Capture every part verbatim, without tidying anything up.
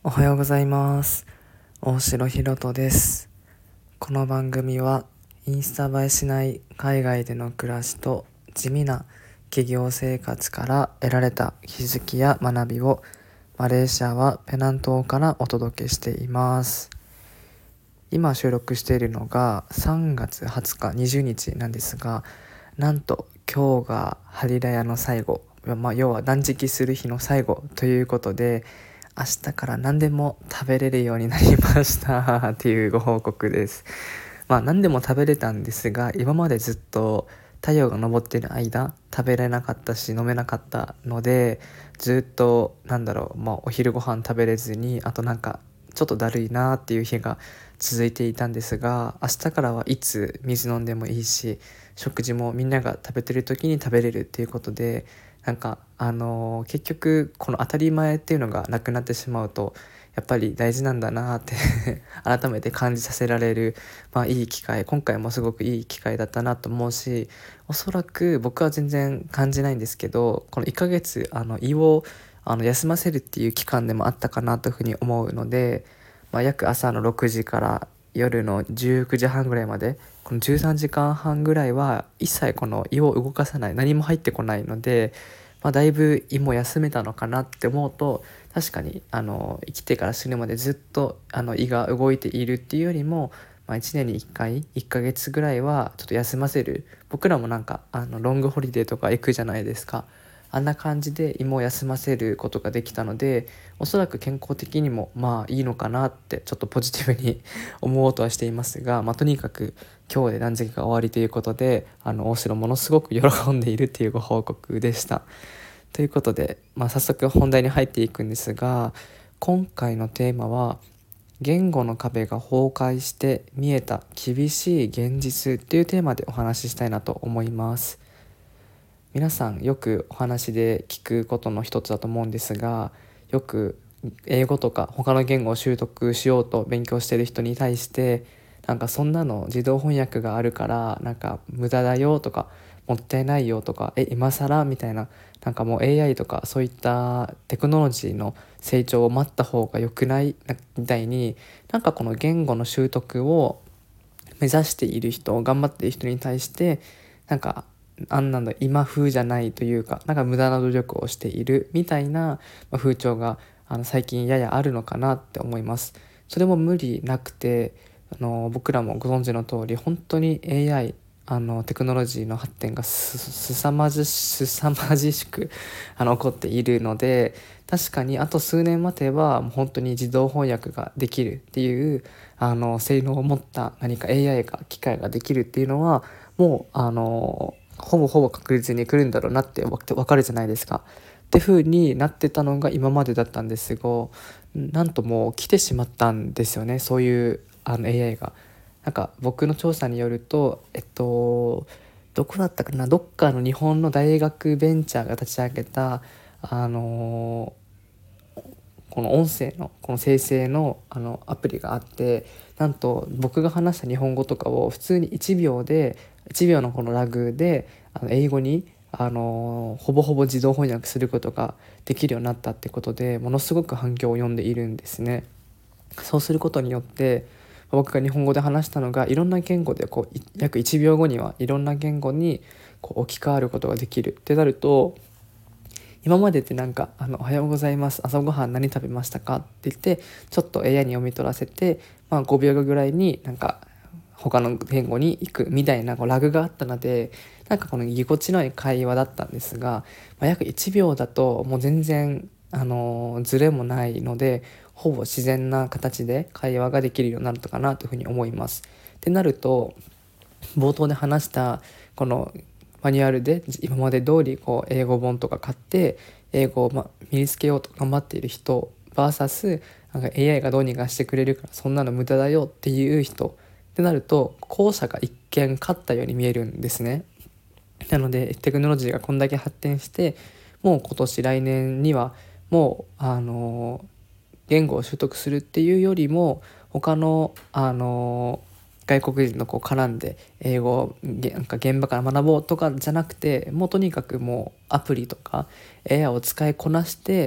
おはようございます。大城ひろとです。この番組はインスタ映えしない海外での暮らしと地味な企業生活から得られた気づきや学びをマレーシアはペナン島からお届けしています。今収録しているのがさんがつはつかにじゅうにちなんですが、なんと今日がハリラヤの最後、まあ、要は断食する日の最後ということで、明日から何でも食べれるようになりましたっていうご報告です。まあ何でも食べれたんですが、今までずっと太陽が昇っている間食べれなかったし飲めなかったので、ずっとなんだろう、まあ、お昼ご飯食べれずに、あとなんかちょっとだるいなっていう日が続いていたんですが、明日からはいつ水飲んでもいいし、食事もみんなが食べてる時に食べれるっていうことで、なんかあのー結局この当たり前っていうのがなくなってしまうと、やっぱり大事なんだなって改めて感じさせられる、まあ、いい機会、今回もすごくいい機会だったなと思うし、おそらく僕は全然感じないんですけど、このいっかげつあの胃をあの休ませるっていう期間でもあったかなというふうに思うので、まあ、約朝のろくじから夜のじゅうくじはんぐらいまで、このじゅうさんじかんはんぐらいは一切この胃を動かさない、何も入ってこないので、まあ、だいぶ胃も休めたのかなって思うと、確かにあの生きてから死ぬまでずっとあの胃が動いているっていうよりも、まあ、いちねんにいっかいいっかげつぐらいはちょっと休ませる。僕らもなんかあのロングホリデーとか行くじゃないですか。あんな感じで胃も休ませることができたので、おそらく健康的にもまあいいのかなってちょっとポジティブに思おうとはしていますが、まあ、とにかく今日で断食が終わりということで、あの大城ものすごく喜んでいるというご報告でした。ということで、まあ、早速本題に入っていくんですが、今回のテーマは言語の壁が崩壊して見えた厳しい現実っていうテーマでお話ししたいなと思います。皆さんよくお話で聞くことの一つだと思うんですが、よく英語とか他の言語を習得しようと勉強している人に対して、なんかそんなの自動翻訳があるからなんか無駄だよとか、もったいないよとか、え今更みたいな、なんかもう エーアイ とかそういったテクノロジーの成長を待った方が良くないみたいに、なんかこの言語の習得を目指している人、頑張っている人に対して、なんかあんなんだ今風じゃないというか、なんか無駄な努力をしているみたいな風潮があの最近ややあるのかなって思います。それも無理なくて、あの僕らもご存知の通り、本当に エーアイ、あのテクノロジーの発展がすすさまじすさまじしくあの起こっているので、確かにあと数年待てばもう本当に自動翻訳ができるっていうあの性能を持った何か エーアイ が機械ができるっていうのは、もうあのほぼほぼ確実に来るんだろうなってわ分かるじゃないですか。って風になってたのが今までだったんですが、なんともう来てしまったんですよね、そういうあの エーアイ が。なんか僕の調査によると、えっとどこだったかな、どっかの日本の大学ベンチャーが立ち上げたあのこの音声のこの生成のあのアプリがあって、なんと僕が話した日本語とかを普通にいちびょうでいちびょうのこのラグであの英語にあのほぼほぼ自動翻訳することができるようになったってことで、ものすごく反響を呼んでいるんですね。そうすることによって、僕が日本語で話したのがいろんな言語でこう約いちびょうごにはいろんな言語にこう置き換わることができるってなると、今までってなんかあのおはようございます、朝ごはん何食べましたかって言ってちょっと エーアイ に読み取らせて、まあ、ごびょうごぐらいになんか他の言語に行くみたいなこうラグがあったので、なんかこのぎこちない会話だったんですが、まあ、約いちびょうだともう全然あのズレもないので、ほぼ自然な形で会話ができるようになるのかなというふうに思います。ってなると、冒頭で話したこのマニュアルで今まで通りこう英語本とか買って英語をま身につけようと頑張っている人 ブイエス なんか エーアイ がどうにかしてくれるからそんなの無駄だよっていう人ってなると、後者が一見勝ったように見えるんですね。なのでテクノロジーがこんだけ発展して、もう今年来年にはもうあの言語を習得するっていうよりも、他のあの外国人のこう絡んで英語をなんか現場から学ぼうとかじゃなくて、もうとにかくもうアプリとか エーアイ を使いこなして、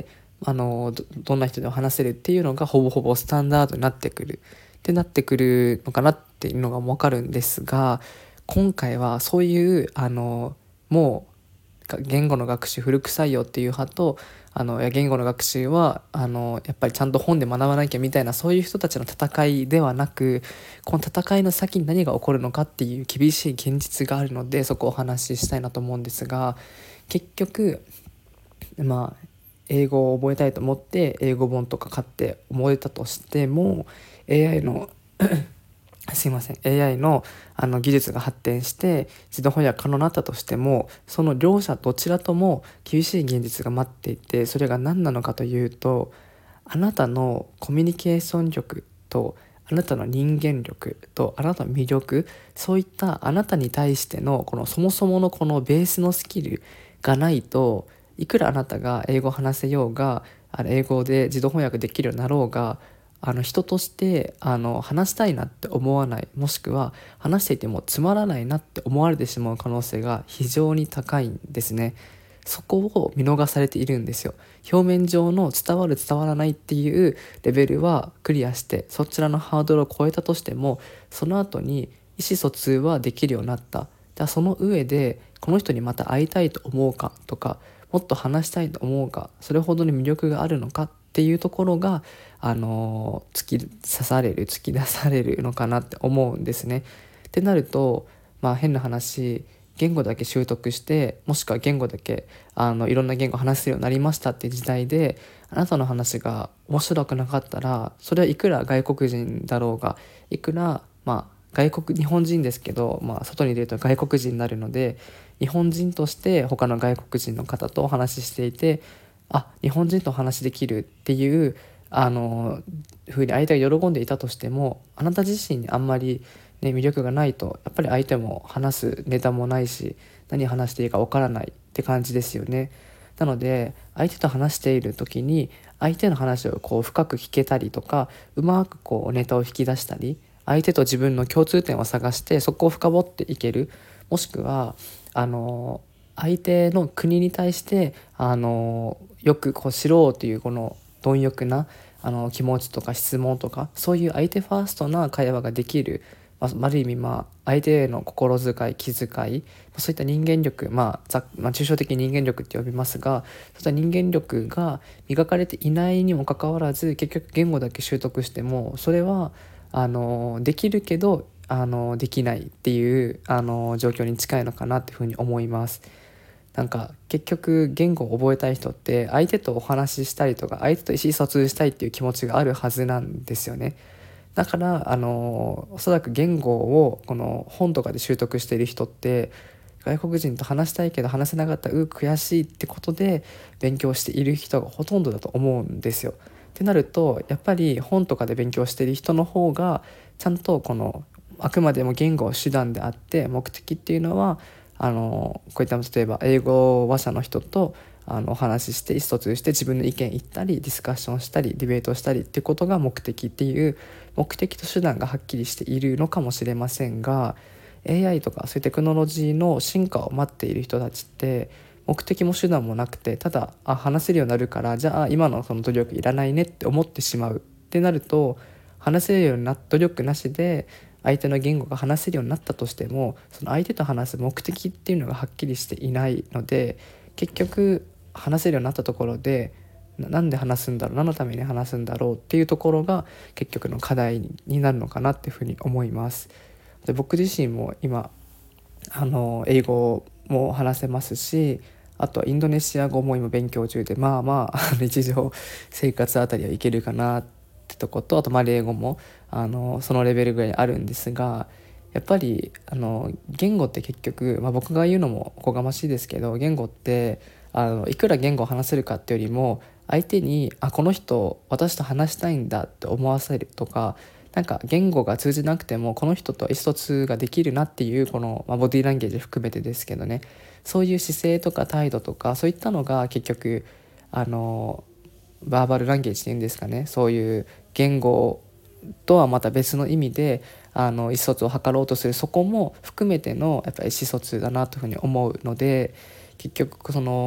あの ど, どんな人でも話せるっていうのがほぼほぼスタンダードになってくるってなってくるのかなっていうのが分かるんですが、今回はそういうあのもう言語の学習古臭いよっていう派と、あのいや言語の学習はあのやっぱりちゃんと本で学ばなきゃみたいな、そういう人たちの戦いではなく、この戦いの先に何が起こるのかっていう厳しい現実があるので、そこをお話ししたいなと思うんですが、結局まあ英語を覚えたいと思って英語本とか買って覚えたとしても、 エーアイ のすいません エーアイ の, あの技術が発展して自動翻訳可能になったとしても、その両者どちらとも厳しい現実が待っていて、それが何なのかというと、あなたのコミュニケーション力とあなたの人間力とあなたの魅力、そういったあなたに対してのこのそもそものこのベースのスキルがないと、いくらあなたが英語を話せようが、あの英語で自動翻訳できるようになろうが、あの人としてあの話したいなって思わない、もしくは話していてもつまらないなって思われてしまう可能性が非常に高いんですね。そこを見逃されているんですよ。表面上の伝わる伝わらないっていうレベルはクリアして、そちらのハードルを超えたとしても、その後に意思疎通はできるようになった。じゃあその上でこの人にまた会いたいと思うかとか、もっと話したいと思うか、それほどに魅力があるのかっていうところが、あの突き刺される突き出されるのかなって思うんですね。ってなると、まあ変な話、言語だけ習得して、もしくは言語だけあのいろんな言語を話せるようになりましたって時代で、あなたの話が面白くなかったら、それはいくら外国人だろうが、いくらまあ外国日本人ですけど、まあ、外に出ると外国人になるので、日本人として他の外国人の方とお話ししていて、あ、日本人とお話しできるっていうあのふうに相手が喜んでいたとしても、あなた自身にあんまり、ね、魅力がないと、やっぱり相手も話すネタもないし、何話していいかわからないって感じですよね。なので相手と話している時に、相手の話をこう深く聞けたりとか、うまくこうネタを引き出したり、相手と自分の共通点を探してそこを深掘っていける、もしくはあの相手の国に対してあのよくこう知ろうというこの貪欲なあの気持ちとか質問とか、そういう相手ファーストな会話ができる、まあ、ある意味まあ相手への心遣い気遣い、そういった人間力、まあざまあ、抽象的に人間力って呼びますが、そういった人間力が磨かれていないにもかかわらず、結局言語だけ習得してもそれはあのできるけどあのできないっていうあの状況に近いのかなっていうふうに思います。なんか結局言語を覚えたい人って相手とお話ししたりとか、相手と意思疎通したいっていう気持ちがあるはずなんですよね。だからあのおそらく言語をこの本とかで習得している人って、外国人と話したいけど話せなかった、う悔しいってことで勉強している人がほとんどだと思うんですよ。ってなると、やっぱり本とかで勉強している人の方がちゃんとこのあくまでも言語は手段であって、目的っていうのはあのこういった例えば英語話者の人とあのお話しして意思疎通して自分の意見言ったりディスカッションしたりディベートしたりっていうことが目的っていう目的と手段がはっきりしているのかもしれませんが、 エーアイ とかそういうテクノロジーの進化を待っている人たちって目的も手段もなくて、ただあ話せるようになるからじゃあ今のその努力いらないねって思ってしまうってなると、話せるようにな努力なしで相手の言語が話せるようになったとしても、その相手と話す目的っていうのがはっきりしていないので、結局話せるようになったところでななんで話すんだろう、何のために話すんだろうっていうところが結局の課題になるのかなっていうふうに思います。で僕自身も今あの英語も話せますし、あとはインドネシア語も今勉強中で、まあまあ日常生活あたりはいけるかなってとこと、あとマレー語もあのそのレベルぐらいあるんですが、やっぱりあの言語って結局、まあ、僕が言うのもおこがましいですけど、言語ってあのいくら言語を話せるかっていうよりも、相手にあこの人私と話したいんだって思わせるとか、なんか言語が通じなくてもこの人と意思疎通ができるなっていうこの、まあ、ボディーランゲージ含めてですけどね、そういう姿勢とか態度とかそういったのが結局あのバーバルランゲージっていうんですかね、そういう言語とはまた別の意味であの意思疎通を図ろうとする、そこも含めてのやっぱり意思疎通だなというふうに思うので、結局その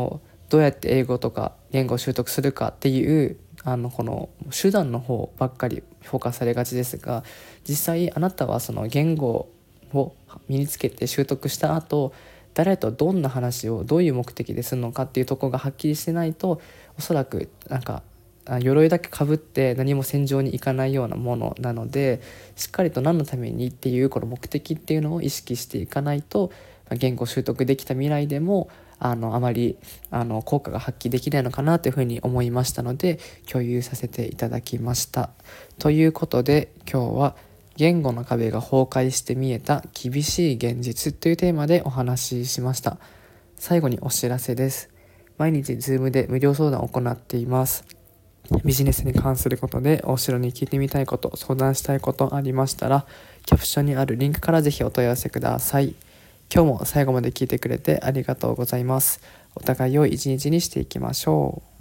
どうやって英語とか言語を習得するかっていうあのこの手段の方ばっかりフォーカスされがちですが、実際あなたはその言語を身につけて習得した後、誰とどんな話をどういう目的でするのかっていうところがはっきりしてないと、おそらくなんか鎧だけかぶって何も戦場に行かないようなものなので、しっかりと何のためにっていうこの目的っていうのを意識していかないと、言語習得できた未来でもあのあまりあの効果が発揮できないのかなというふうに思いましたので、共有させていただきました。ということで今日は言語の壁が崩壊して見えた厳しい現実というテーマでお話ししました。最後にお知らせです。毎日 Zoom で無料相談を行っています。ビジネスに関することで大城に聞いてみたいこと、相談したいことありましたら、キャプションにあるリンクからぜひお問い合わせください。今日も最後まで聞いてくれてありがとうございます。お互い良い一日にしていきましょう。